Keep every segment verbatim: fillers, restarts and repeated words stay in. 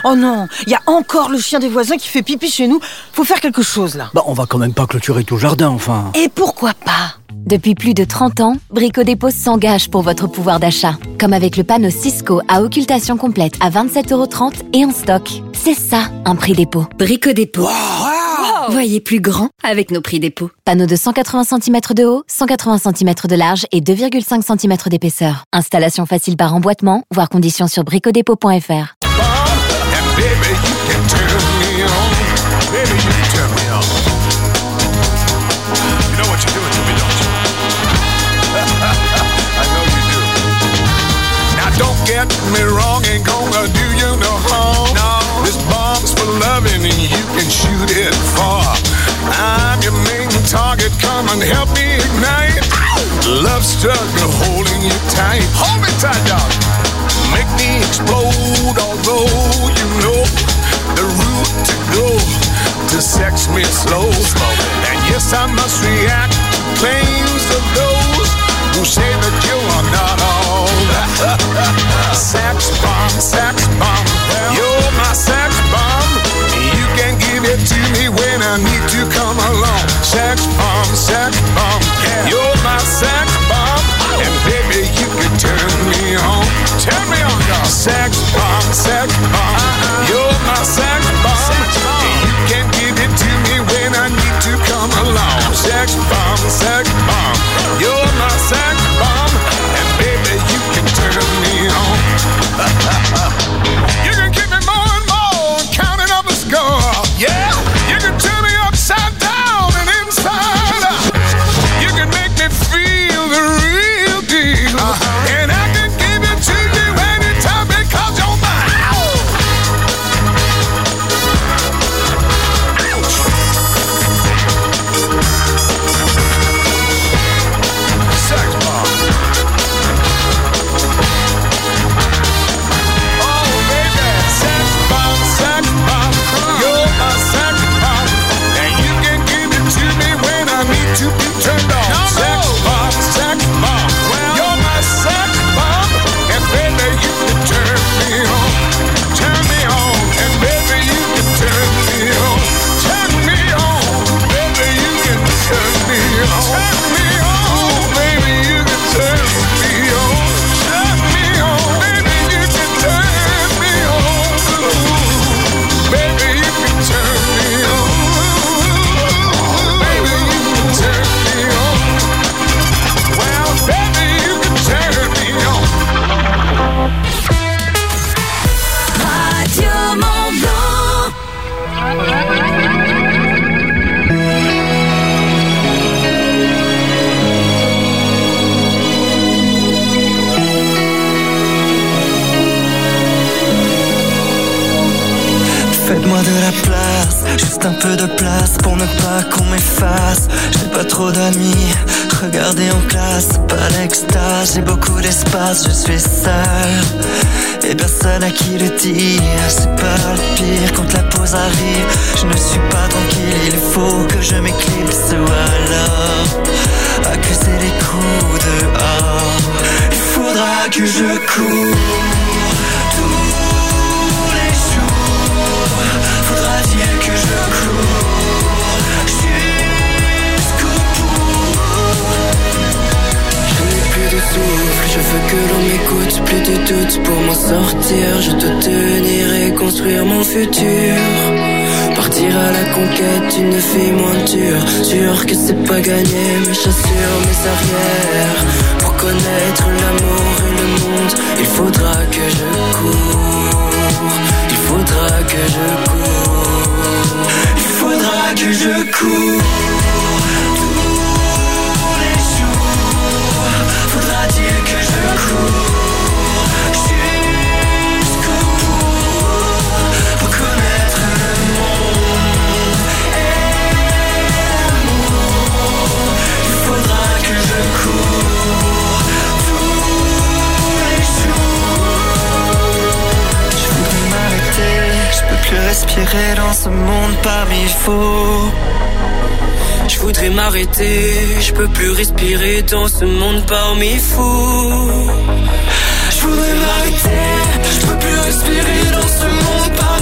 Oh non, il y a encore le chien des voisins qui fait pipi chez nous. Faut faire quelque chose là. Bah on va quand même pas clôturer tout le jardin, enfin. Et pourquoi pas ? Depuis plus de trente ans, Brico Dépôt s'engage pour votre pouvoir d'achat. Comme avec le panneau Cisco à occultation complète à vingt-sept euros trente et en stock. C'est ça, un prix dépôt. Brico Dépôt. Wow, wow. Voyez plus grand avec nos prix dépôt. Panneau de cent quatre-vingts centimètres de haut, cent quatre-vingts centimètres de large et deux virgule cinq centimètres d'épaisseur. Installation facile par emboîtement, voire conditions sur bricodépôt point f r. Don't get me wrong, ain't gonna do you no harm. No. This bomb's for loving and you can shoot it far. I'm your main target, come and help me ignite. Love struggle holding you tight. Hold me tight, dog. Make me explode, although you know the route to go to sex me slow. And yes, I must react to claims of those who say that you are not all. Sex bomb, sex bomb, you're my sex bomb. You can give it to me when I need to come along. Sex bomb, sex bomb, you're my sex bomb. And baby, you can turn me on, turn me on, dog. Sex bomb, sex bomb, you're my sex bomb. You can give it to me when I need to come along. Sex bomb, sex bomb, you're my sex bomb. And baby, you can turn me on. You can give me more and more, counting up a score. Yeah, you can turn me upside down and inside out. You can make me feel the real deal, uh-huh. And I can give it to you anytime because you're mine. Sex bomb. To be turned on. No, sex no. Bomb, sex bomb. Well, you're my sex bomb. And baby, you can turn me on. Turn me on. And baby, you can turn me on. Turn me on. Baby, you can turn me on. Turn me on. Baby, you can turn me on. Turn me on. Baby, you can turn me on. Ooh. Baby, you can turn me on. Turn me on. Well, baby, you can turn me on. Radio Mont Blanc. Faites-moi de la place, juste un peu de place pour ne pas qu'on m'efface. J'ai pas trop d'amis, regardez en classe, pas l'extase. J'ai beaucoup d'espace, je suis seul et personne à qui le dire. C'est pas le pire quand la pause arrive. Je ne suis pas tranquille, il faut que je m'éclipse ou alors accuser les coups dehors. Il faudra que je cours faudra dire que je cours jusqu'au bout. Je n'ai plus de souffle, je veux que l'on m'écoute. Plus de doutes pour m'en sortir. Je dois tenir et construire mon futur. Partir à la conquête d'une vie moins dure. Sûr que c'est pas gagné, mais j'assure mes arrières. Pour connaître l'amour et le monde, il faudra que je cours. Il faudra que je cours. Il faudra que je cours tous les jours. Faudra dire que je cours jusqu'au bout pour connaître le monde et l'amour. Il faudra que je cours tous les jours. Je voudrais m'arrêter, je peux plus respirer dans ce monde parmi faux. Je voudrais m'arrêter, je peux plus respirer dans ce monde parmi fous. Je voudrais m'arrêter, je peux plus respirer dans ce monde parmi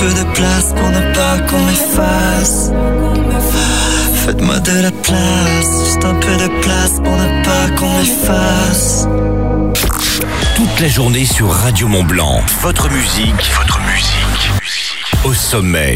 peu de place pour ne pas qu'on m'efface. Faites-moi de la place, juste un peu de place pour ne pas qu'on m'efface. Toute la journée sur Radio Mont Blanc. Votre musique, votre musique, au sommet.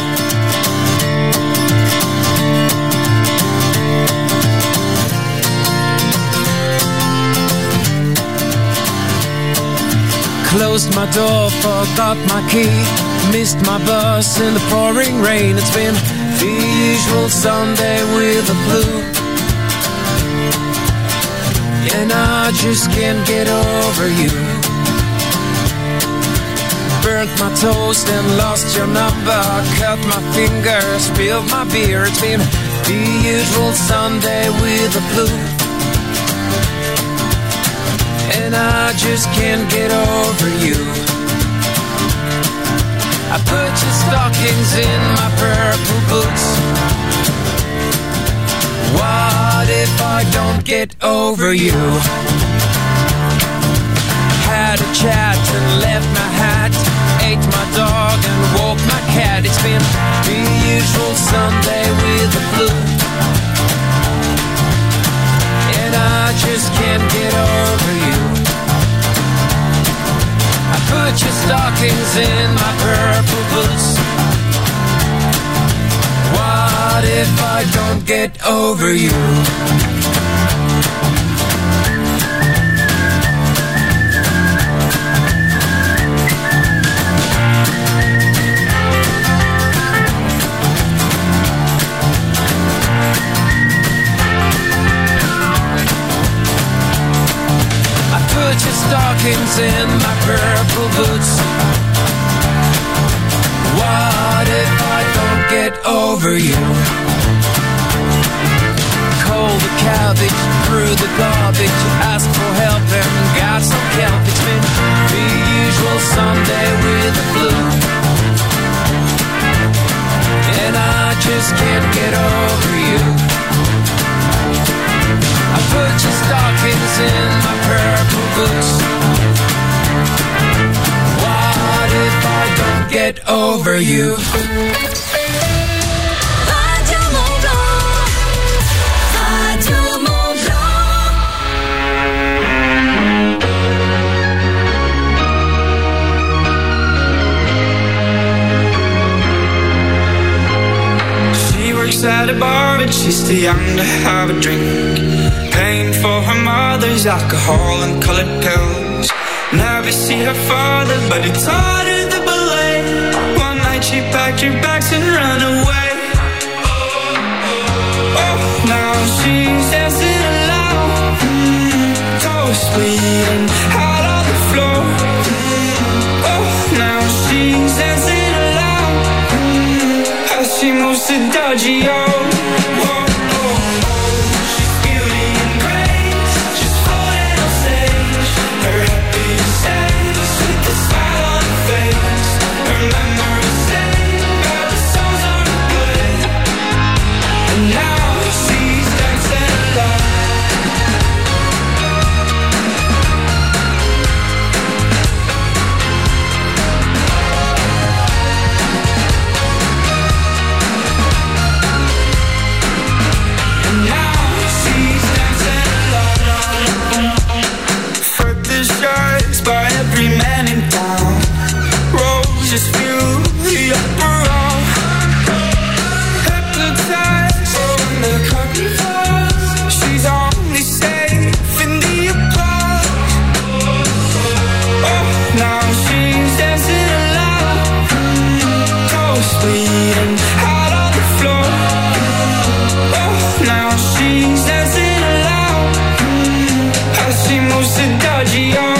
Closed my door, forgot my key. Missed my bus in the pouring rain. It's been the usual Sunday with the flu, and I just can't get over you. Burnt my toast and lost your number. Cut my finger, spilled my beer. It's been the usual Sunday with the flu, and I just can't get over you. I put your stockings in my purple boots. What if I don't get over you? Had a chat and left my hat. Ate my dog and walked my cat. It's been the usual Sunday with the flu, and I just can't get over you. I put your stockings in my purple boots. What if I don't get over you? Put your stockings in my purple boots. What if I don't get over you? Cold the cabbage, threw the garbage, asked for help and got some help. It's been the usual Sunday with the flu, and I just can't get over you. I put your stockings in my purple boots. What if I don't get over you? Radio Mont Blanc, Radio Mont Blanc. She works at a bar, but she's too young to have a drink. Paying for her mother's alcohol and colored pills. Never see her father, but he taught her the ballet. One night she packed her bags and ran away. Oh, now she's dancing alone, mm, toes bleeding out on the floor. Mm, oh, now she's dancing alone, mm, as she moves to dodgy old. Just feel the uproar. Hypnotized when the curtain falls. She's only safe in the applause. Oh, now she's dancing alone, toes bleeding out on the floor. Oh, now she's dancing alone, as she moves to dodgy old.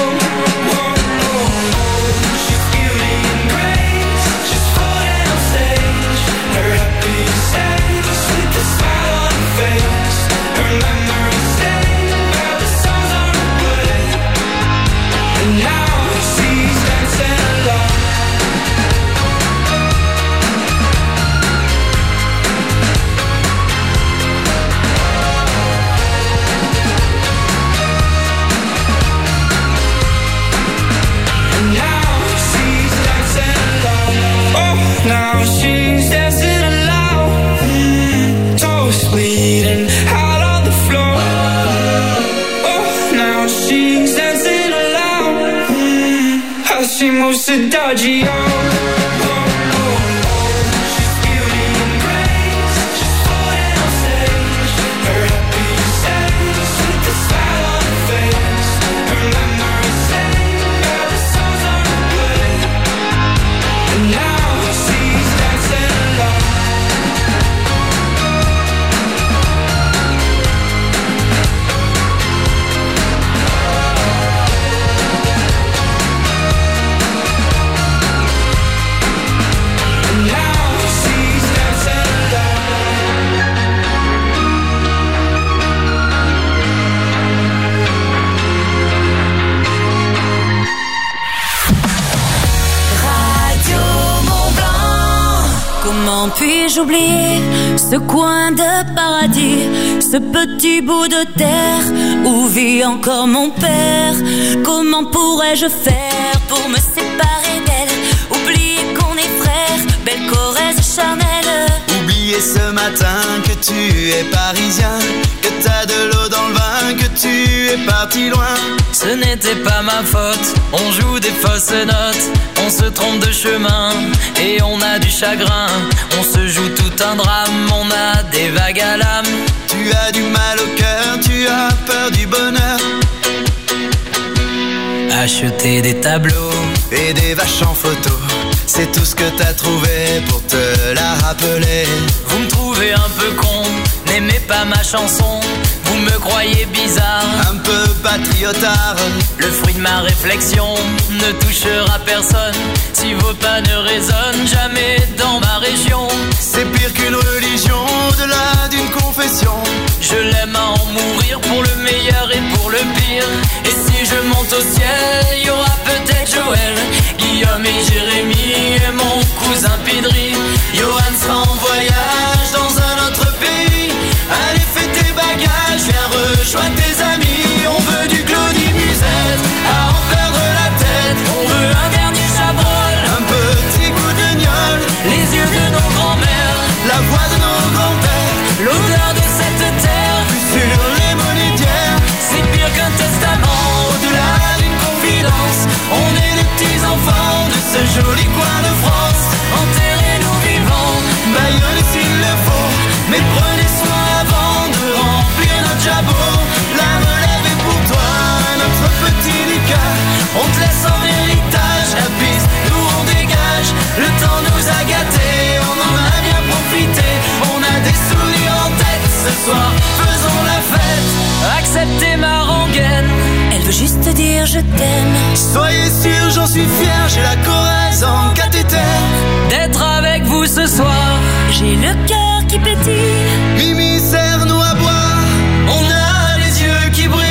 she moves to dodgy. Oh, oh, oh. She's beauty and grace. She's floating on stage. Her happiest days with the smile on her face. Her memories sing while the songs on her play. And now she's dancing alone. Comment puis-je oublier ce coin de paradis, ce petit bout de terre où vit encore mon père? Comment pourrais-je faire pour me séparer d'elle? Oublier qu'on est frères, belle Corrèze charnelle. Oublier ce matin que tu es parisien, que t'as de l'eau dans le vin, que tu es parti loin. Ce n'était pas ma faute, on joue des fausses notes, on se trompe de chemin et on a du chagrin. On se joue tout un drame, on a des vagues à l'âme. Tu as du mal au cœur, tu as peur du bonheur. Acheter des tableaux et des vaches en photo, c'est tout ce que t'as trouvé pour te la rappeler. Vous me trouvez un peu con, n'aimez pas ma chanson. Vous me croyez bizarre, un peu patriotard. Le fruit de ma réflexion ne touchera personne si vos pas ne résonnent jamais dans ma région. C'est pire qu'une religion, au-delà d'une confession. Je l'aime à en mourir pour le meilleur et pour le pire. Et si je monte au ciel, il y aura peut-être Joël, Guillaume et Jérémy et mon cousin Pidri. Johan sera en voyage dans un autre pays. Allez, fais tes bagages, viens rejoindre tes amis. On veut du Claudie Musette, à en perdre la tête. On veut un dernier Chabrol, un petit coup de gnôle. Les yeux de nos grands-mères, la voix de nos grands-pères, l'odeur de cette terre, plus sur les monnaies d'hier. C'est pire qu'un testament, au-delà d'une confidence. On est les petits enfants de ce joli coin de France. Enterrez-nous vivants, Bayonne s'il le faut, mais prenez soin avant de remplir notre jabot. La relève est pour toi, notre petit Lucas. On te laisse en héritage, la piste, nous on dégage. Le temps nous a gâtés, on en a bien profité. On a des souvenirs en tête, ce soir faisons la fête. Acceptez ma rengaine, elle veut juste dire je t'aime. Soyez sûr, j'en suis fier, j'ai la Corrèze en cathéter. D'être avec vous ce soir, j'ai le cœur qui pétille. Mimi, serre-nous à boire, on a les yeux qui brillent.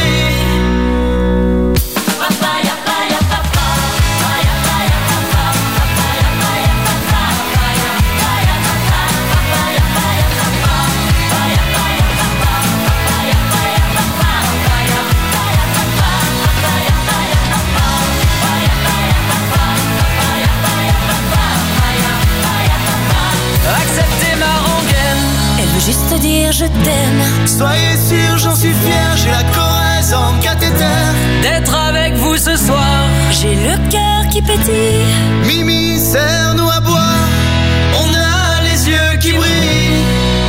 acceptez ma rengaine. Elle veut juste dire je t'aime. Soyez sûr, j'en suis fier, j'ai la Corrèze en cathéter. D'être avec vous ce soir, j'ai le cœur qui pétille. Mimi, serre-nous à boire, on a les yeux qui brillent.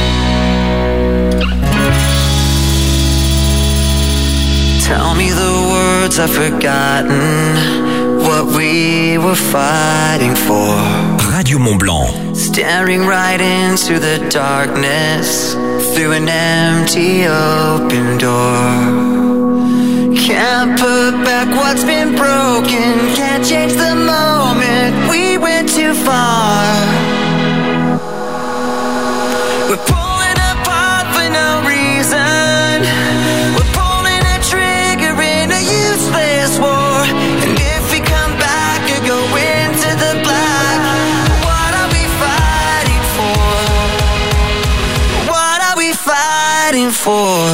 Tell me the words I've forgotten, what we were fighting for. Radio Mont Blanc. Staring right into the darkness, through an empty open door. Can't put back what's been broken, can't change the moment, we went too far. We're pulling apart for no reason, we're pulling a trigger in a useless war. And if we come back or go into the black, what are we fighting for? What are we fighting for?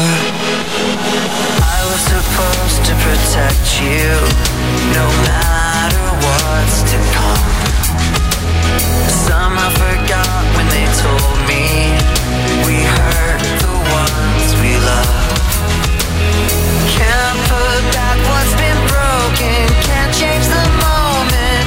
I was supposed to protect you, no matter what's to come. Somehow forgot when they told me we hurt the ones we love. Can't put back what's been broken, can't change the moment,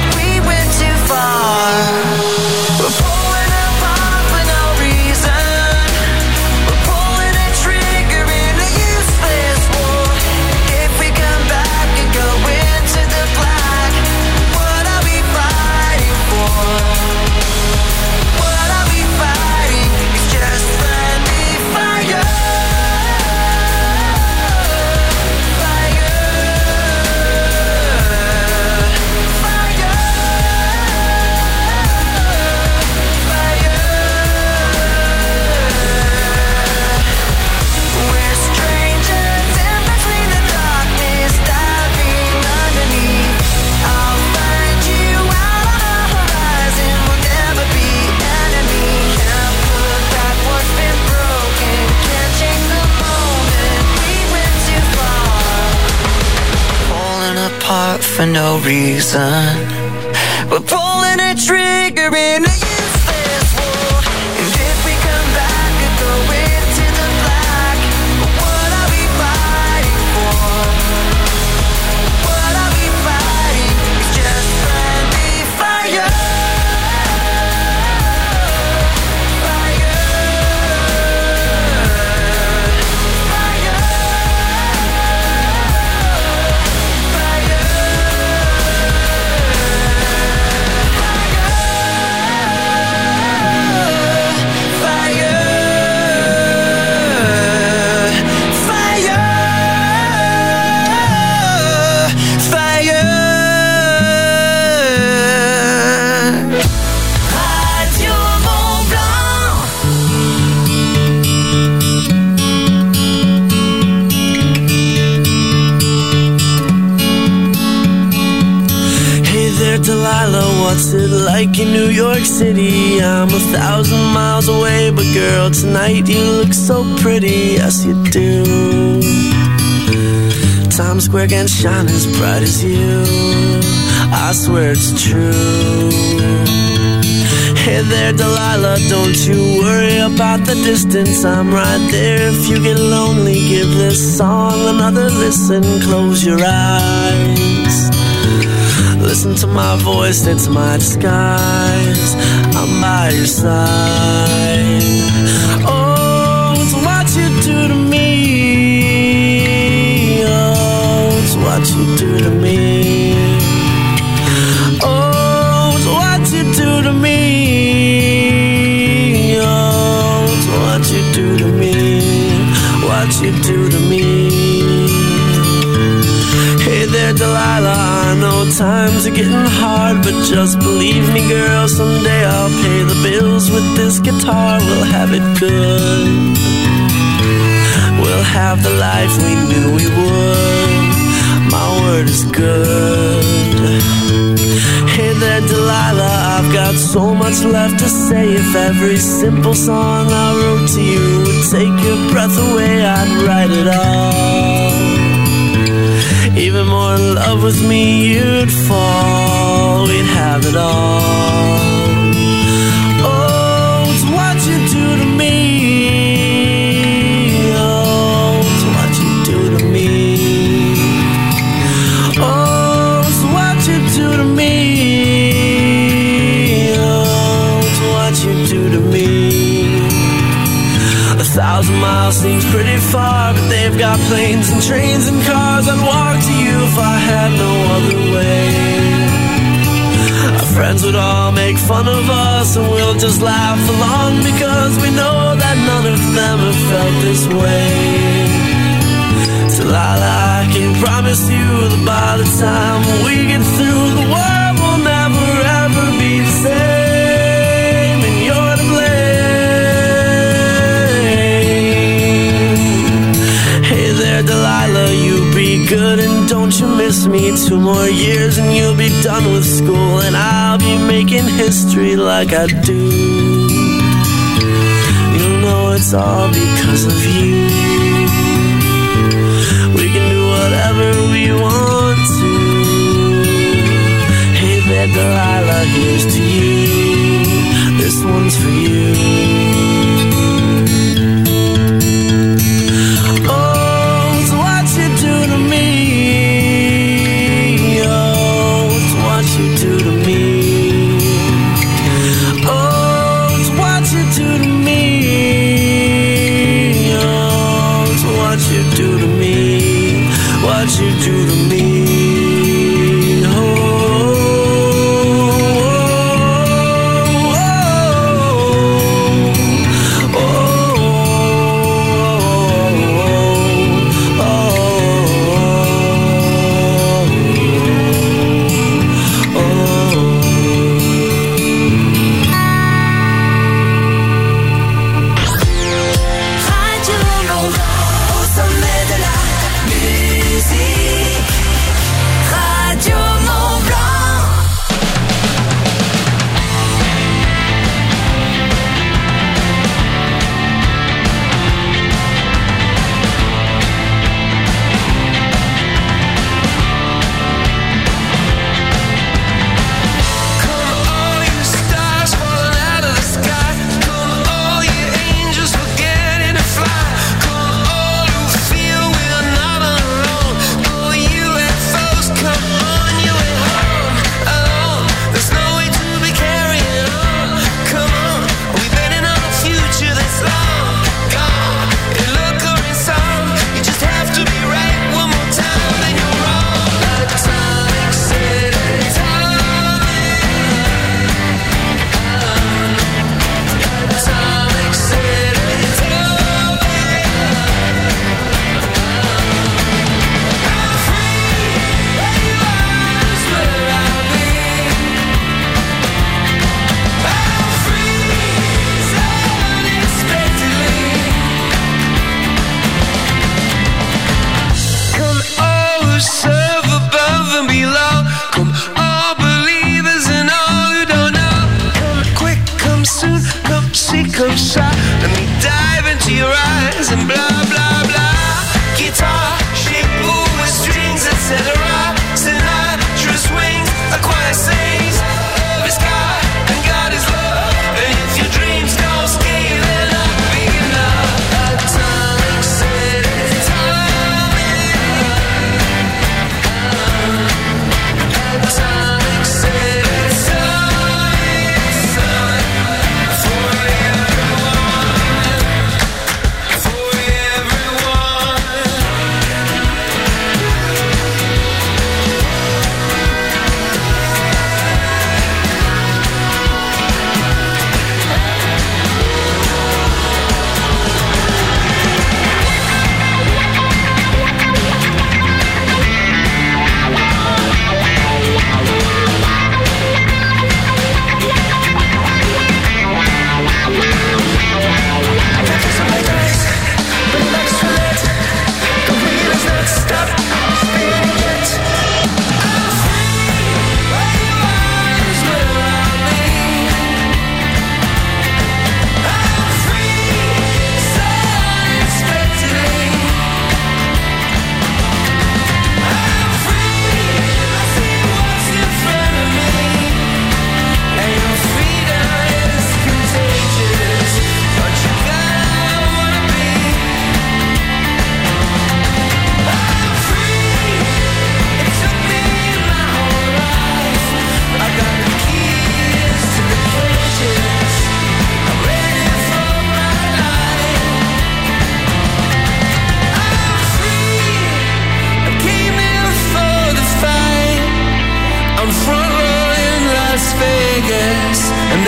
apart for no reason. We're pulling a trigger in a useless war. And if we come back and go into the black, what are we fighting for? What are we fighting? It's just friendly fire. Delilah, what's it like in New York City? I'm a thousand miles away, but girl, tonight you look so pretty, yes you do. Times Square can't shine as bright as you, I swear it's true. Hey there, Delilah, don't you worry about the distance, I'm right there. If you get lonely, give this song another listen, close your eyes. Listen to my voice, it's my disguise, I'm by your side. Oh, it's what you do to me. Oh, it's what you do to me. Oh, it's what you do to me. Oh, it's what you do to me. What you do to me. Hey there, Delilah, I know times are getting hard, but just believe me, girl, someday I'll pay the bills with this guitar. We'll have it good. We'll have the life we knew we would. My word is good. Hey there, Delilah, I've got so much left to say. If every simple song I wrote to you would take your breath away, I'd write it all. Even more in love with me you'd fall. We'd have it all. Oh, it's what you do to me. Oh, it's what you do to me. Oh, it's what you do to me. Oh, it's what you do to me. A thousand miles seems pretty far, but they've got planes and trains and cars. I'd walk to you if I had no other way. Our friends would all make fun of us, and we'll just laugh along, because we know that none of them have felt this way. Delilah, I can promise you that by the time we get through, the world will never ever be the same, and you're to blame. Hey there, Delilah, you be good and don't you miss me. Two more years and you'll be done with school, and I'll be making history like I do. You'll know it's all because of you. We can do whatever we want to. Hey there, Delilah, here's to you. This one's for you. What you do to me, oh, oh, oh.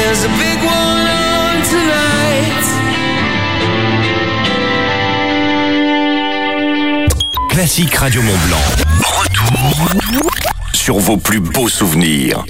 there's a big one on tonight. Classique Radio Mont-Blanc. Retour sur vos plus beaux souvenirs.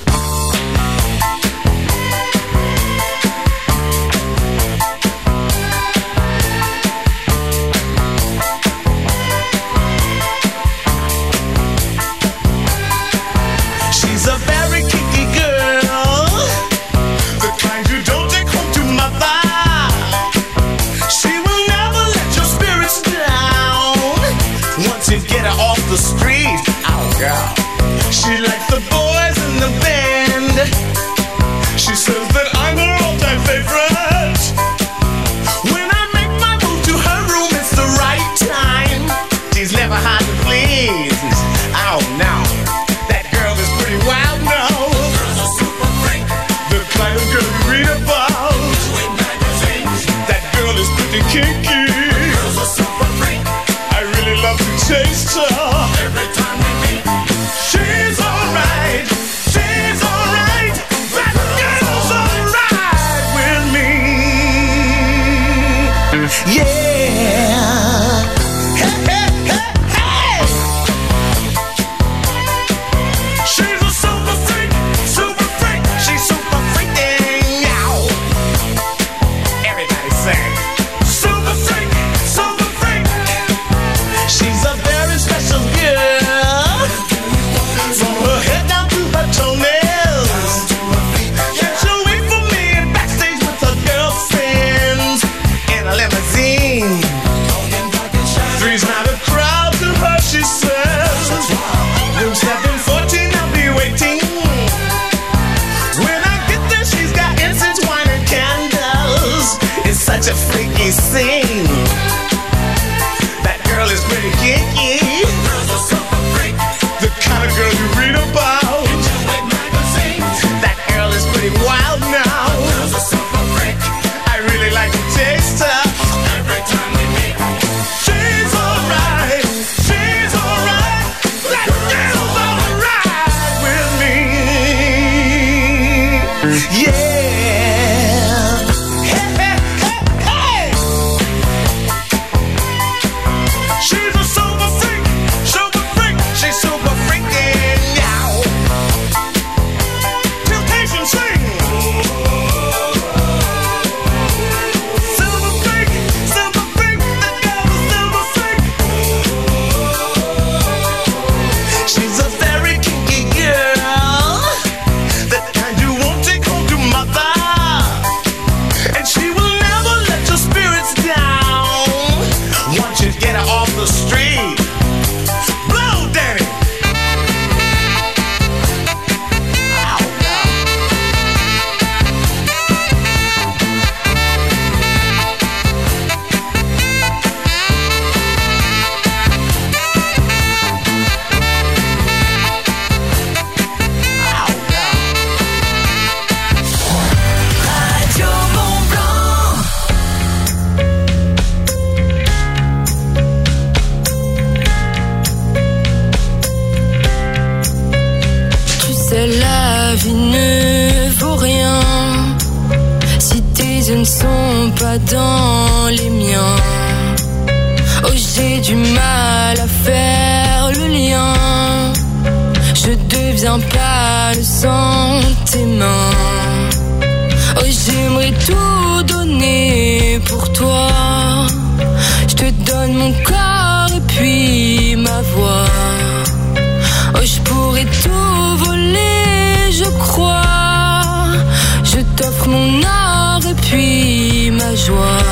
The street, oh girl. She likes the boys in the band. She says that I'm her all-time favorite. When I make my move to her room, it's the right time. She's never hard to please. Oh no, that girl is pretty wild now. Girls are super freak. The kind of girl you read about. That girl is pretty kinky. Girls are super freak. I really love to taste her. Every time we meet, she's alright, she's alright, that girl's alright with me. Yeah. Hey, hey, hey, hey. She's a super freak, super freak, she's super freaking out. Everybody sing. Super freak, super freak. She's a very special girl. From her head down to her toenails. Yeah, she'll wait for me backstage with her girlfriends in a limousine. Three's not a crowd to her, she says. Room seven fourteen, I'll be waiting. When I get there, she's got incense, wine, and candles. It's such a freaky scene. That girl is pretty kinky. The kind of girl you read about. That girl is pretty wild now. I really like to taste her. Every time we meet, she's alright, she's alright. That girl's alright with me. Yeah. Hey, hey, hey, hey. She's a super freak, super freak. She's super freaking out. Temptation swing. Silver freak, silver freak. That girl is silver freak. She's a very kinky girl. That kind you won't take home to mother. And she will never let your spirits down. Once you get her off the street. Blow, Danny. Radio Mont-Blanc. Tu sais, la vie ne vaut rien si tes yeux ne sont pas dans les miens. Oh, j'ai du mal à faire le lien. Je deviens pâle sans tes mains. Oh, j'aimerais tout donner pour toi. Je te donne mon corps et puis ma voix. Oh, je pourrais tout voler, je crois. Je t'offre mon or et puis ma joie.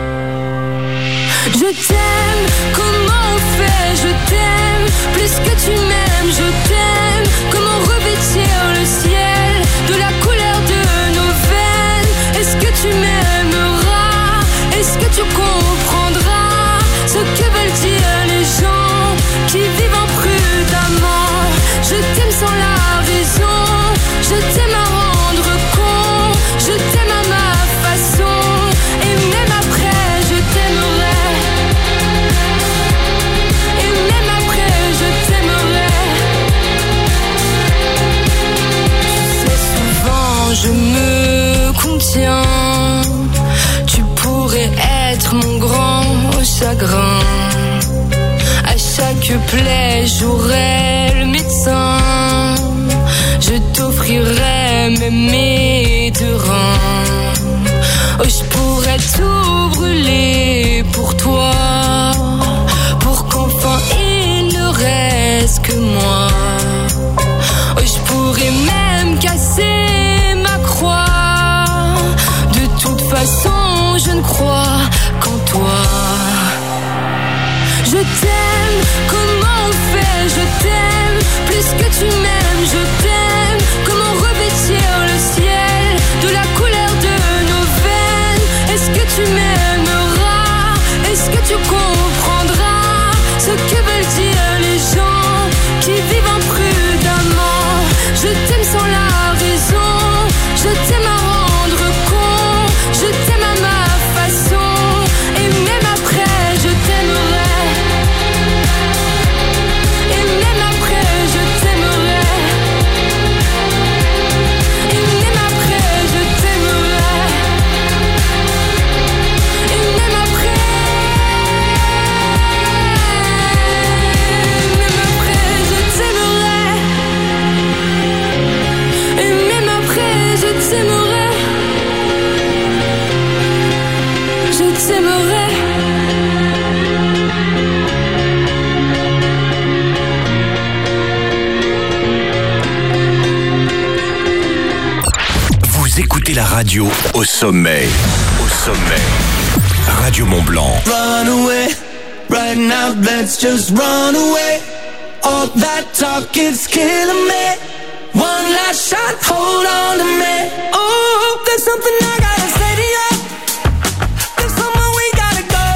Je t'aime, comment on fait? Je t'aime, plus que tu m'aimes, je t'aime. Comment revêtir le ciel de la couleur de nos veines? Est-ce que tu m'aimeras? Est-ce que tu comprendras ce que veulent dire les gens qui vivent imprudemment? Je t'aime sans la raison, je t'aime à rendre compte, je t'aime à ma façon, et même après je t'aimerai. plaît, j'aurai le médecin. Je t'offrirai même mes deux reins. Oh, je pourrais tout brûler pour toi, pour qu'enfin il ne reste que moi. Oh, je pourrais même casser ma croix. De toute façon, je ne crois qu'en toi. Je t'aime, comment on fait? Je t'aime, plus que tu m'aimes, je t'aime. Comment revêtir le ciel de la couleur de nos veines? Est-ce que tu m'aimeras? Est-ce que tu comprendras ce que veulent dire les gens qui vivent imprudemment? Je t'aime sans la raison, je t'aime à rendre con, je t'aime à ma façon, et même après je t'aimerai. Et même après je t'aimerai. Et même après je t'aimerai. Et même après. Même après je t'aimerai. Et même après je t'aimerai. Je t'aimerai. Vous écoutez la radio au sommet. Au sommet. Radio Mont Blanc. Run away, right now, let's just run away. All that talk is killing me. One last shot, hold on to me. Oh, there's something I gotta say to you. There's somewhere we gotta go.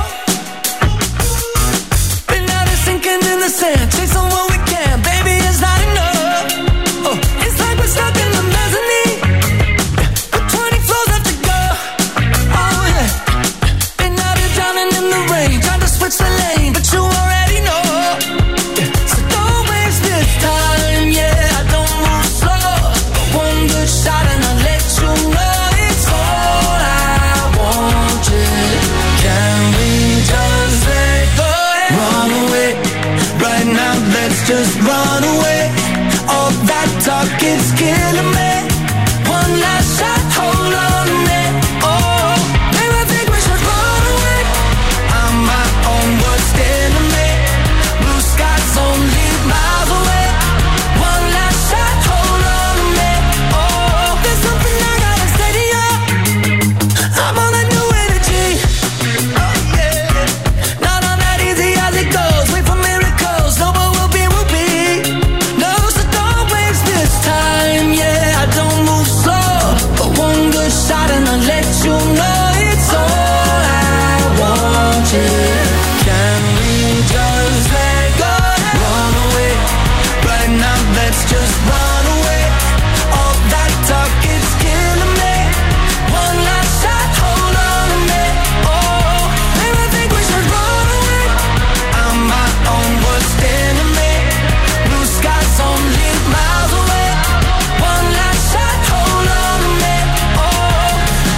Been out here sinking in the sand, chasing what we can, baby, it's not enough. Oh, it's like we're stuck in the mezzanine. With twenty floors left to go. Oh yeah. Been out here drowning in the rain, trying to switch the lane, but you already know. So don't waste this time, yeah. I don't move slow. One good shot and I'll let you know it's all I want. Yeah. Can we just let go? Run away, right now. Let's just run away. All that talk is killing me. One last shot, hold on to me. Oh, maybe I think we should run away. I'm my own worst enemy. Blue skies only miles away. One last shot, hold on to me. Oh, there's something I gotta say to you. I'm on that new energy. Oh yeah, not on that easy as it goes. Wait for miracles. No, but we'll be, we'll be. No, so don't waste this time. Yeah, I don't move slow, but one good shot and I'll let you know it's all I want. Yeah, can we just let go? Run away, right now. Let's just run away. All that talk is killing me. One last shot, hold on to me. Oh, maybe I think we should run away. I'm my own worst enemy. Blue skies only miles away. One last shot, hold on to me. Oh,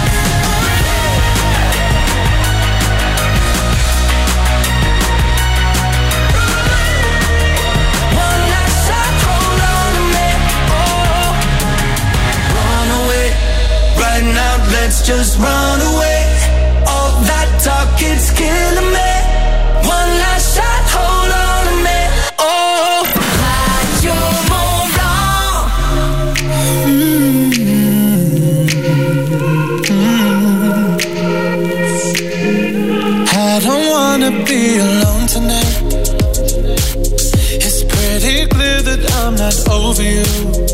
one last shot, hold on to me. Oh, run away, right now. Let's just run away. All that talk is killing me. One last shot, hold on to me. Oh, Radio Mont Blanc. I don't wanna be alone tonight. It's pretty clear that I'm not over you.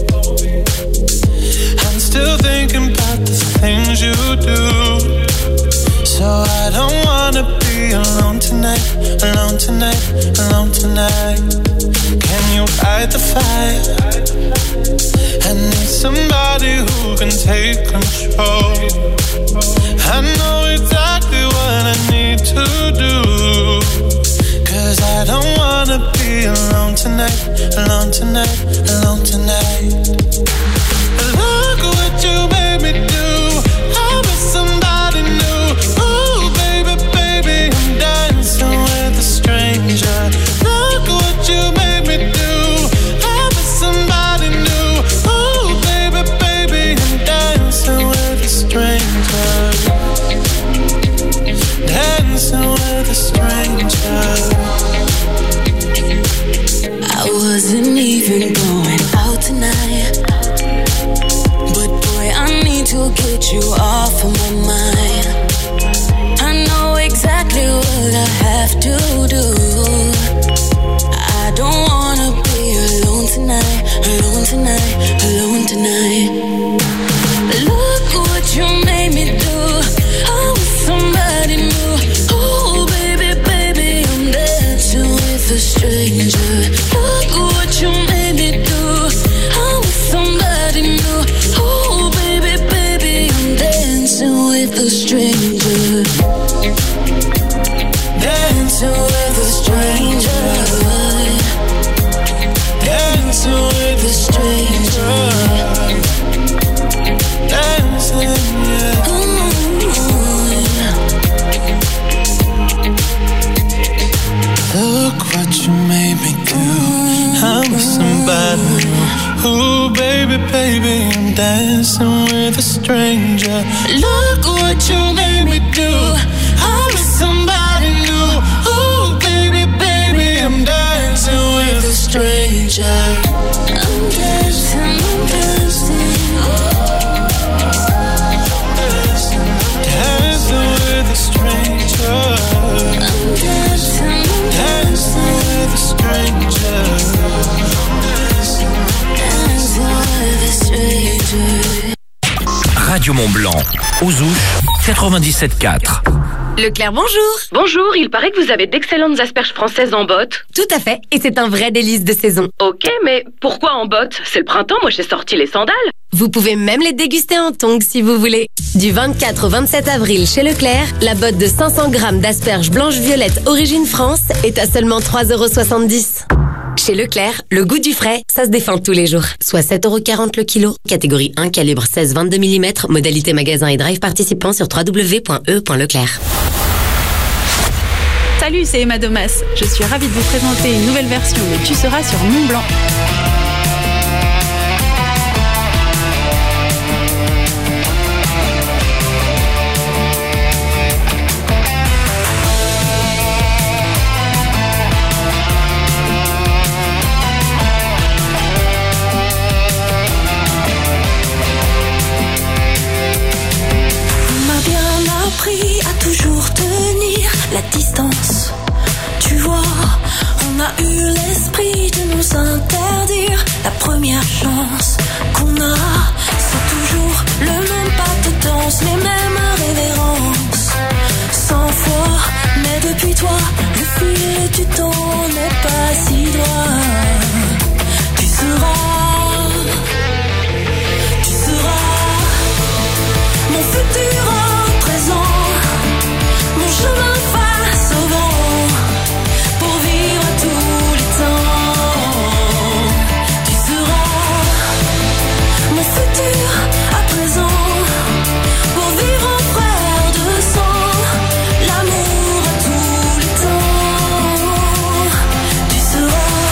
I'm still thinking about the things you do. So I don't wanna be alone tonight, alone tonight, alone tonight. Can you fight the fire? I need somebody who can take control. I know exactly what I need to do. Cause I don't wanna be alone tonight, alone tonight, alone tonight. Look what you made me do. I'm with somebody new. Ooh, baby, baby, I'm dancing with a stranger. Look what you wasn't even going out tonight, but boy, I need to get you off of my mind. I know exactly what I have to do. I don't wanna be alone tonight, alone tonight, alone tonight. Look what you made me do. I was somebody new. Oh baby, baby, I'm dancing with a stranger. Look what you made me do. I was somebody new. Oh baby, baby, I'm dancing with a stranger. Dancing with a stranger. Dancing with a stranger. Dancing, yeah. Look what you made me do. I'm with somebody. Ooh, baby, baby, I'm dancing with a stranger. Look what you made me do. I'm with somebody new. Ooh, baby, baby, I'm dancing with a stranger. I'm dancing, I'm dancing. Dancing with a stranger. I'm dancing, I'm dancing with a stranger. Dancing with a stranger. Radio Mont-Blanc, aux Ouches, quatre-vingt-dix-sept quatre. Leclerc, bonjour. Bonjour, il paraît que vous avez d'excellentes asperges françaises en botte. Tout à fait, et c'est un vrai délice de saison. Ok, mais pourquoi en botte? C'est le printemps, moi j'ai sorti les sandales. Vous pouvez même les déguster en tongs si vous voulez. Du vingt-quatre au vingt-sept avril chez Leclerc, la botte de cinq cents grammes d'asperges blanches-violettes origine France est à seulement trois euros soixante-dix. Chez Leclerc, le goût du frais, ça se défend tous les jours. Soit sept euros quarante le kilo. Catégorie un, calibre seize vingt-deux millimètres. Modalité magasin et drive participant sur w w w point e point leclerc. Salut, c'est Emma Domas. Je suis ravie de vous présenter une nouvelle version de Tu seras sur Mont Blanc. La distance, tu vois, on a eu l'esprit de nous interdire. La première chance qu'on a, c'est toujours le même pas de danse, les mêmes révérences. Cent fois, mais depuis toi, le fil du temps n'est pas si droit. Tu seras, tu seras mon futur en présent, mon chemin face au vent, pour vivre tous les temps. Tu seras mon futur à présent, pour vivre en frère de sang, l'amour à tous les temps. Tu seras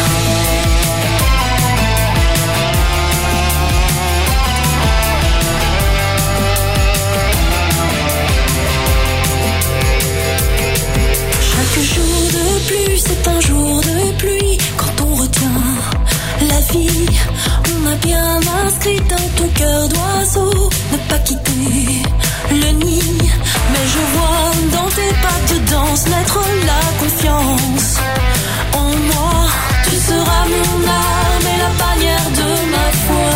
chaque jour de pluie, c'est un jour de pluie. Quand on retient la vie, on a bien inscrit dans ton cœur d'oiseau ne pas quitter le nid. Mais je vois dans tes pas de danse naître la confiance en moi. Tu seras mon âme et la bannière de ma foi.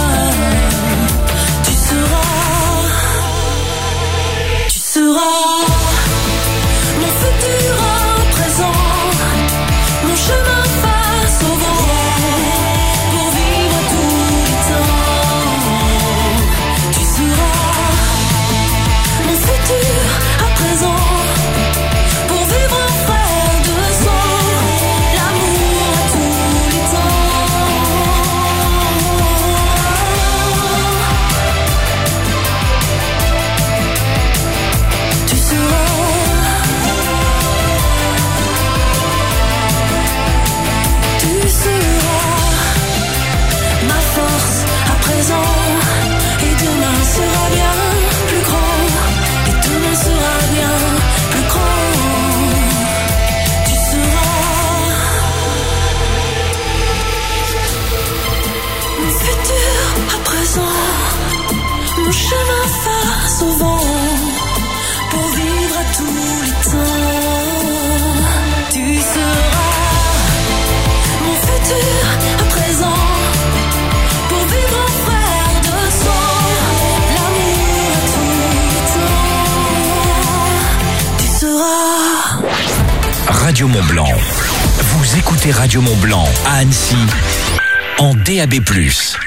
Tu seras, tu seras mon futur en présent, mon chemin face au vent, pour vivre tous les temps. Tu seras mon futur à présent, pour vivre en frère de sang, l'amour à tous les temps. souvent pour vivre à tous les temps. Tu seras mon futur à présent pour vivre en frère de sang. L'amour à tous les temps. Tu seras Radio Mont-Blanc. Vous écoutez Radio Mont-Blanc à Annecy en D A B plus.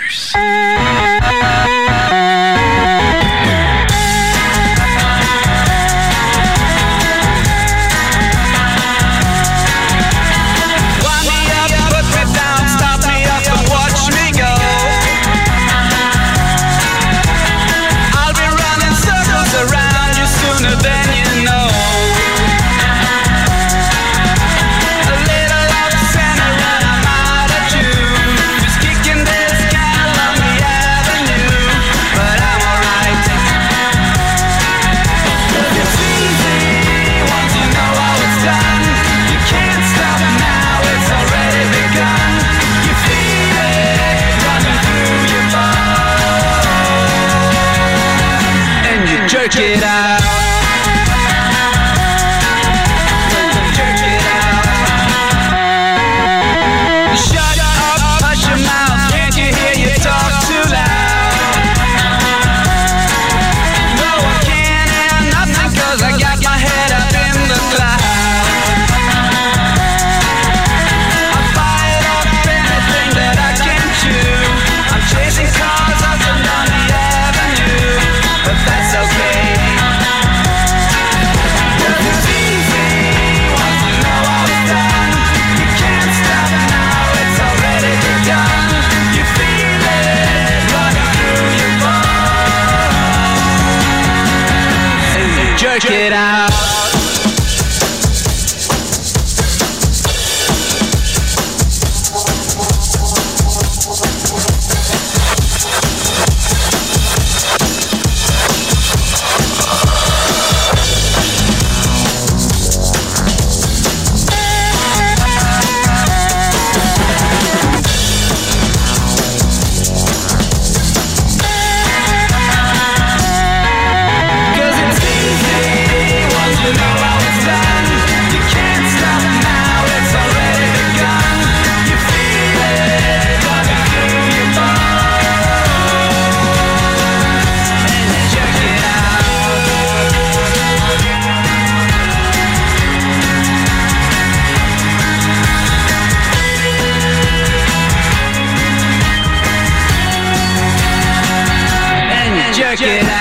Jerk it out. Jerk it out. Shut up, hush your mouth. Can't you hear you talk too loud? No, I can't hear nothing 'cause I got my head up in the clouds. I bite off anything that I can chew. I'm chasing cars up and down the avenue, but that's okay. Jerk it out. Jerk it out.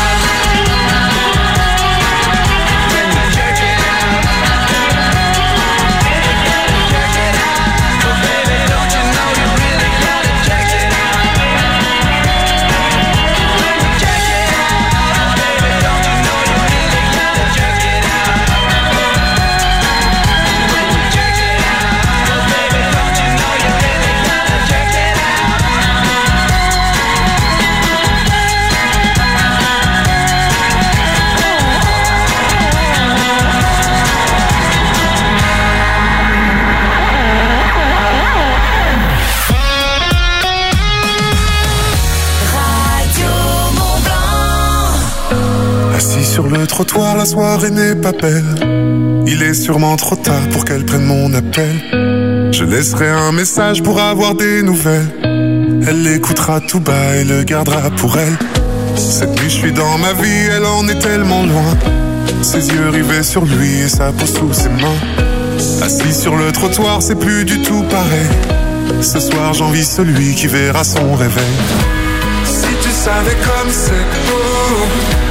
Sur le trottoir, la soirée n'est pas belle. Il est sûrement trop tard pour qu'elle prenne mon appel. Je laisserai un message pour avoir des nouvelles. Elle l'écoutera tout bas et le gardera pour elle. Cette nuit je suis dans ma vie, elle en est tellement loin. Ses yeux rivés sur lui et sa peau sous ses mains. Assis sur le trottoir, c'est plus du tout pareil. Ce soir j'envie celui qui verra son réveil. Si tu savais comme c'est beau,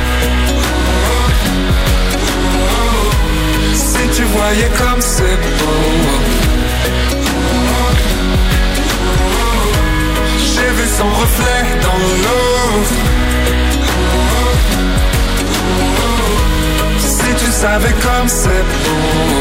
tu voyais comme c'est beau. J'ai vu son reflet dans l'eau. Si tu savais comme c'est beau.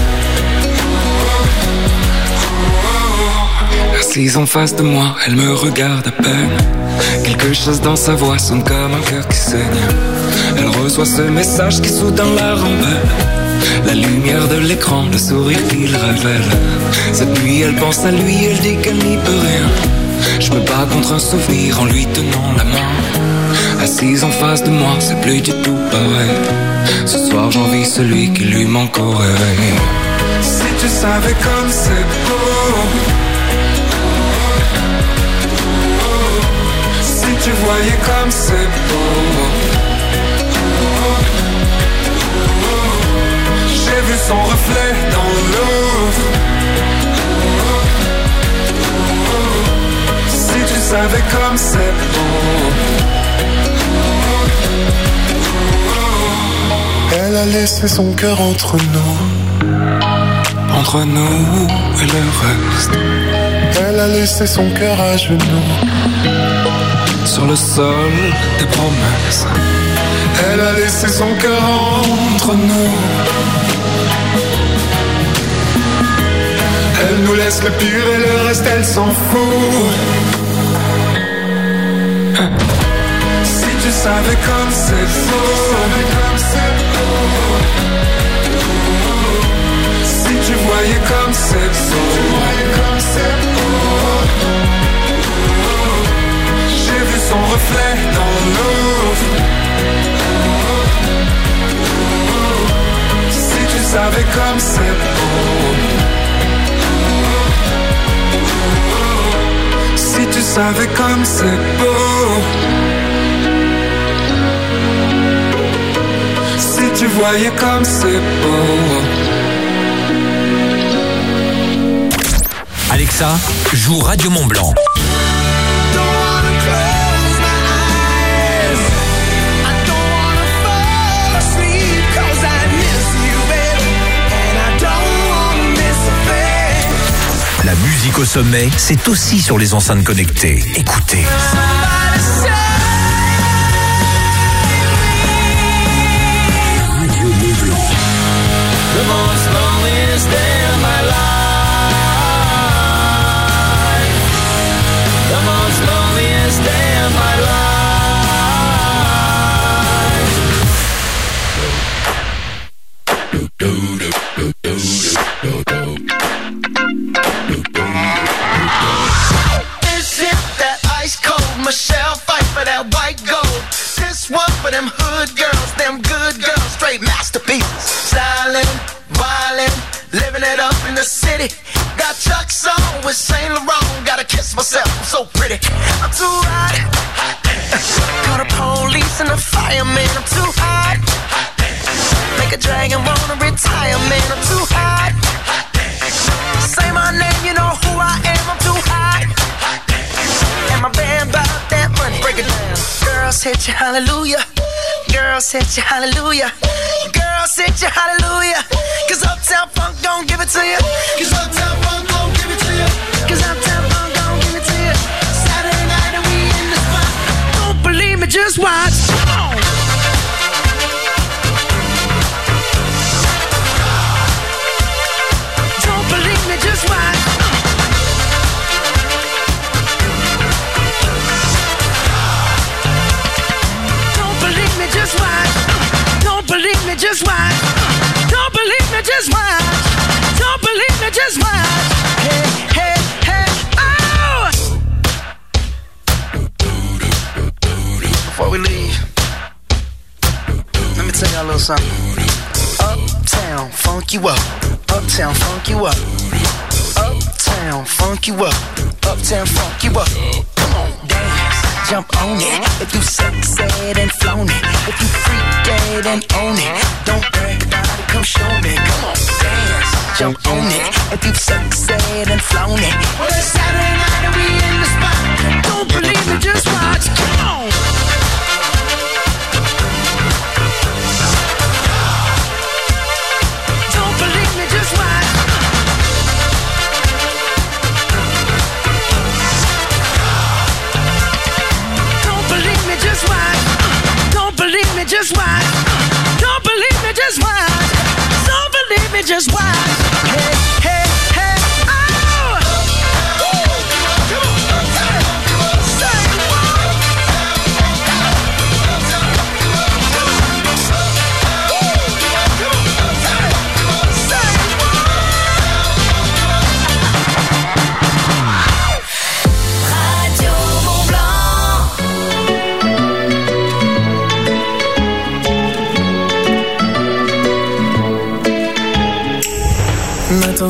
Assise en face de moi, elle me regarde à peine. Quelque chose dans sa voix sonne comme un cœur qui saigne. Elle reçoit ce message qui soudain la rend belle. La lumière de l'écran, le sourire qu'il révèle. Cette nuit elle pense à lui, elle dit qu'elle n'y peut rien. Je me bats contre un souvenir en lui tenant la main. Assise en face de moi, c'est plus du tout pareil. Ce soir j'envie celui qui lui manque au réveil. Si tu savais comme c'est beau, si tu voyais comme c'est beau. J'ai vu son reflet dans l'eau. Si tu savais comme c'est beau. Elle a laissé son cœur entre nous, entre nous et le reste. Elle a laissé son cœur à genoux, sur le sol des promesses. Elle a laissé son cœur entre nous. Elle nous laisse le pire et le reste elle s'en fout. Si tu savais comme c'est beau, si tu voyais comme c'est beau. J'ai vu son reflet dans l'eau. Si tu savais comme c'est beau. Si tu savais comme c'est beau. Si tu voyais comme c'est beau. Alexa, joue Radio Mont Blanc. La musique au sommet, c'est aussi sur les enceintes connectées. Écoutez. Radio Mont Blanc. The most loneliest day of my life. The most loneliest day of my This is that ice cold Michelle fight for that white gold. This one for them hood girls, them good girls, straight masterpieces. Stylin', wildin', living it up in the city. Got Chuck's on with Saint Laurent. Gotta kiss myself, I'm so pretty. I'm too hot. Call the police and the fireman. I'm too hot. Make a dragon wanna retire, man. I'm too hot. Say my name, you know who I am. I'm too hot. And my band bought that money. Break it down. Girls hit you, hallelujah. Girls hit you, hallelujah. Girls hit you, hallelujah. Cause Uptown Funk don't give it to you. Cause Uptown Funk don't give it to you. Cause Uptown Funk don't give it to you. Saturday night and we in the spot. Don't believe me, just watch. Come on. Don't believe me, just watch. Don't believe me, just watch. Don't believe me, just watch. Don't believe me, just watch. Don't believe me, just watch. Hey, hey, hey, oh! Before we leave, let me tell y'all a little something. Uptown, funk you up. Uptown, funk you up. Uptown, funk you up. Uptown, funk you up. Come on, dance, jump on it. If you sexed and flown it, if you freaked dead and own it, don't brag about it, come show me. Come on, dance, jump on it. If you sexed and flown it, well, it's Saturday night and we in the spot. Don't believe me, just watch. Come on. Don't believe me, just watch. Don't believe me, just watch. Don't believe me, just watch. Don't believe me, just watch. Don't believe me, just watch. Hey, hey, hey, oh! Radio Mont Blanc.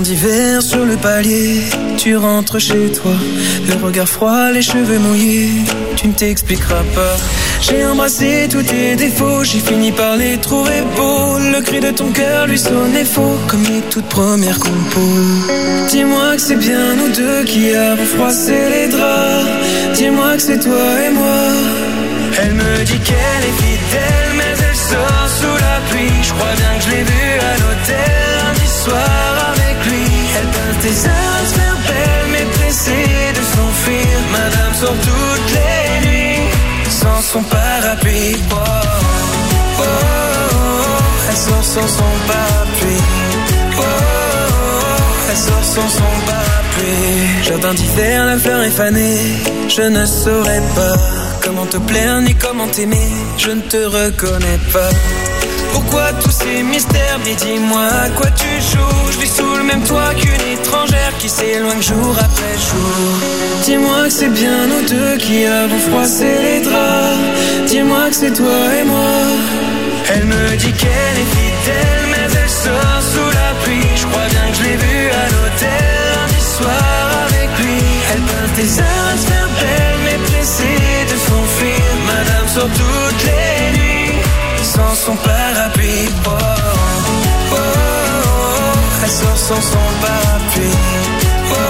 d'hiver sur le palier, tu rentres chez toi, le regard froid, les cheveux mouillés, tu ne t'expliqueras pas. J'ai embrassé tous tes défauts, j'ai fini par les trouver beaux. Le cri de ton cœur lui sonnait faux, comme les toutes premières compos. Dis-moi que c'est bien nous deux qui avons froissé les draps. Dis-moi que c'est toi et moi. Elle me dit qu'elle est fidèle, mais elle sort sous la pluie. Je crois bien que je l'ai vue à l'hôtel lundi soir avec lui. Elle pince des heures à se faire belle, mais pressée de s'enfuir. Madame sort toutes les nuits sans son parapluie. Oh, oh, oh, oh, elle sort sans son parapluie. Oh, oh, oh, elle sort sans son parapluie. Jardin d'hiver, la fleur est fanée. Je ne saurais pas comment te plaire ni comment t'aimer. Je ne te reconnais pas. Pourquoi tous ces mystères? Mais dis-moi à quoi tu joues. Je vis sous le même toit qu'une étrangère qui s'éloigne jour après jour. Dis-moi que c'est bien nous deux qui avons froissé les draps. Dis-moi que c'est toi et moi. Elle me dit qu'elle est fidèle, mais elle sort sous la pluie. Je crois bien que je l'ai vue à l'hôtel lundi soir avec lui. Elle pince des heures à se faire belle, mais pressée de s'enfuir. Madame sort toutes les nuits sans son parapluie. Oh, oh, oh, oh, elle sort sans son parapluie. Oh, oh,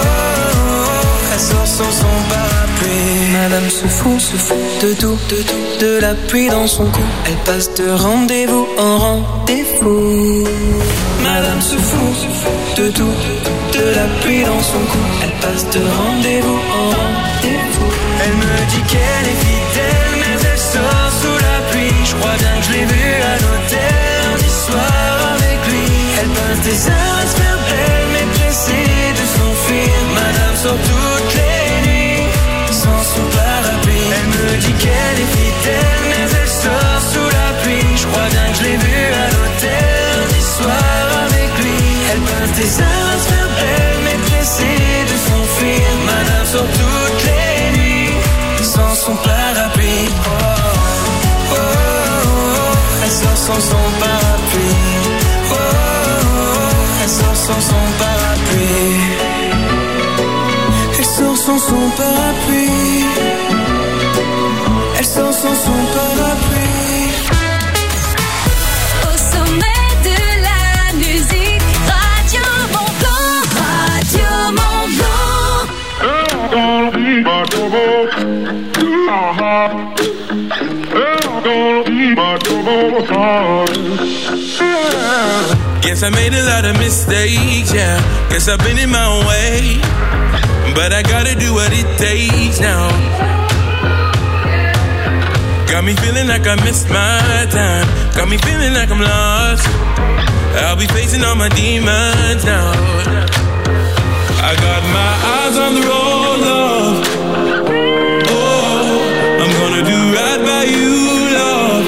oh, elle sort sans son parapluie. Madame se fout, se fout de tout, de tout, de la pluie dans son cou. Elle passe de rendez-vous en rendez-vous. Madame se fout, se fout de tout, de la pluie dans son cou. Elle passe de rendez-vous en rendez-vous. Elle me dit qu'elle est fidèle, mais elle sort sous la pluie. Je crois bien que je l'ai vue à l'hôtel lundi soir avec lui. Elle passe des heures à se faire belle, mais pressée de s'enfuir. Madame sort toutes les nuits sans son parapluie. Elle me dit qu'elle est fidèle, mais elle sort sous la pluie. Je crois bien que je l'ai vue à l'hôtel lundi soir avec lui. Elle passe des heures à se faire belle, mais pressée de s'enfuir. Madame sort toutes les nuits sans son parapluie. Oh, oh, oh, oh, elle sort sans son parapluie. Oh, oh, oh, elle sort sans son parapluie. Elle sort sans son parapluie. Elle sort sans son parapluie. Au sommet de la musique, Radio Mont Blanc, Radio Mont Guess I made a lot of mistakes, yeah. Guess I've been in my own way, but I gotta do what it takes now. Got me feeling like I missed my time. Got me feeling like I'm lost. I'll be facing all my demons now. I got my eyes on the road, love. Oh, I'm gonna do right by you, love.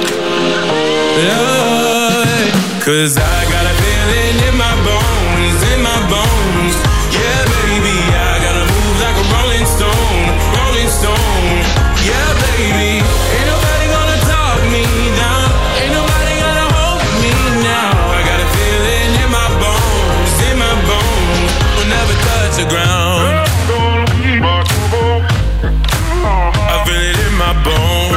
Love. Cause I got a feeling in my bones, in my bones. Yeah, baby, I gotta move like a rolling stone, rolling stone. Yeah, baby, ain't nobody gonna talk me down. Ain't nobody gonna hold me now. I got a feeling in my bones, in my bones. Will never touch the ground. I feel it in my bones.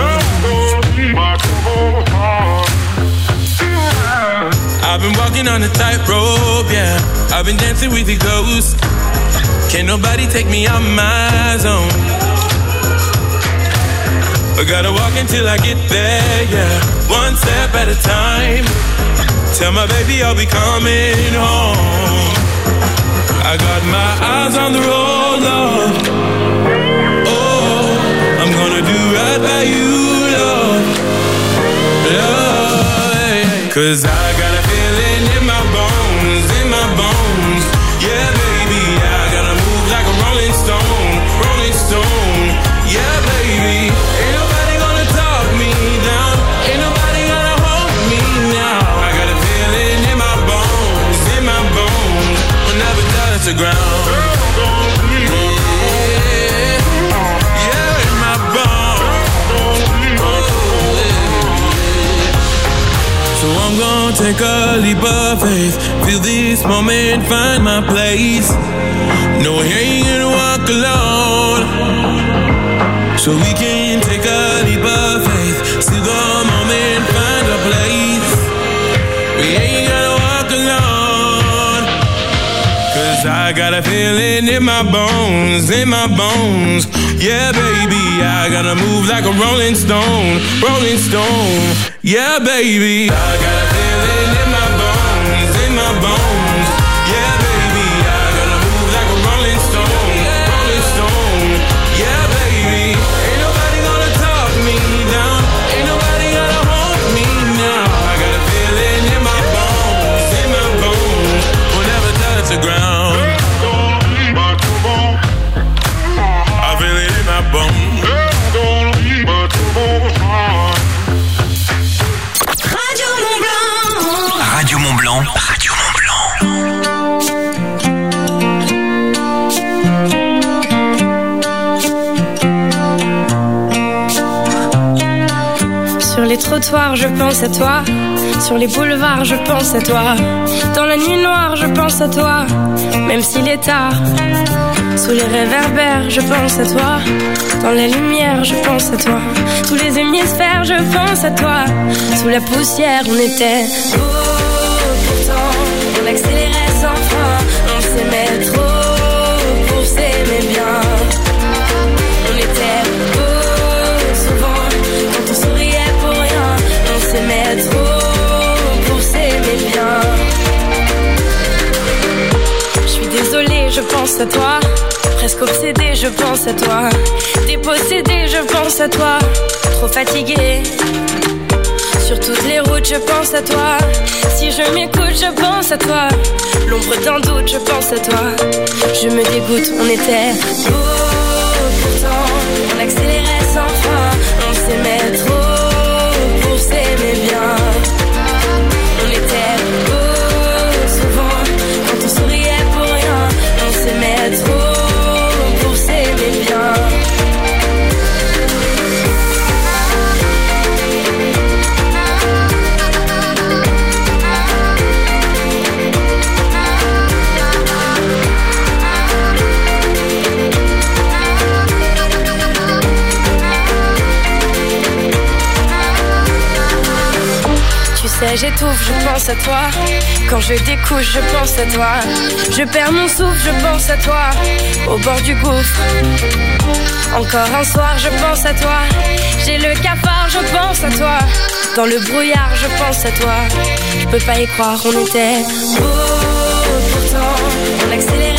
I've been walking on a tightrope, yeah. I've been dancing with the ghosts. Can't nobody take me out my zone. I gotta walk until I get there, yeah. One step at a time. Tell my baby I'll be coming home. I got my eyes on the road, love. Oh, I'm gonna do right by you, love. Love. Cause I got a feeling in my bones, in my bones. Yeah, baby, I gotta move like a rolling stone, rolling stone. Yeah, baby, ain't nobody gonna talk me down. Ain't nobody gonna hold me now. I got a feeling in my bones, in my bones. Will never touch the ground. So I'm gonna take a leap of faith, feel this moment, find my place. No, he ain't gonna walk alone. So we can take a leap of faith, see the moment, find a place. We ain't gonna walk alone. Cause I got a feeling in my bones, in my bones. Yeah, baby, I gotta move like a rolling stone, rolling stone. Yeah, baby, I got a feeling in my bones, in my bones. Yeah, baby, I gotta move like a rolling stone, rolling stone. Yeah, baby, ain't nobody gonna talk me down, ain't nobody gonna hold me now. I got a feeling in my bones, in my bones. Will never touch the ground. I feel it in my bones. Radio Mont Blanc, Radio Mont Blanc. Sur les trottoirs, je pense à toi. Sur les boulevards, je pense à toi. Dans la nuit noire, je pense à toi. Même s'il est tard. Sous les réverbères, je pense à toi. Dans la lumière, je pense à toi. Tous les hémisphères, je pense à toi. Sous la poussière, on était beau. Pourtant, on accélérait sans frein. On s'aimait trop pour s'aimer bien. On était beau souvent quand on souriait pour rien. On s'aimait trop pour s'aimer bien. Je suis désolée, je pense à toi. Presque obsédée, je pense à toi. Dépossédée, je pense à toi. Trop fatiguée. Sur toutes les routes, je pense à toi. Si je m'écoute, je pense à toi. L'ombre d'un doute, je pense à toi. Je me dégoûte, on était beau. Pourtant, on accélérait sans frein. On s'aimait trop pour s'aimer bien. On était beau souvent quand on souriait pour rien. On s'aimait trop pour s'aimer bien. J'étouffe, je pense à toi. Quand je découche, je pense à toi. Je perds mon souffle, je pense à toi. Au bord du gouffre. Encore un soir, je pense à toi. J'ai le cafard, je pense à toi. Dans le brouillard, je pense à toi. Je peux pas y croire, on était beau. Pourtant, on accélère.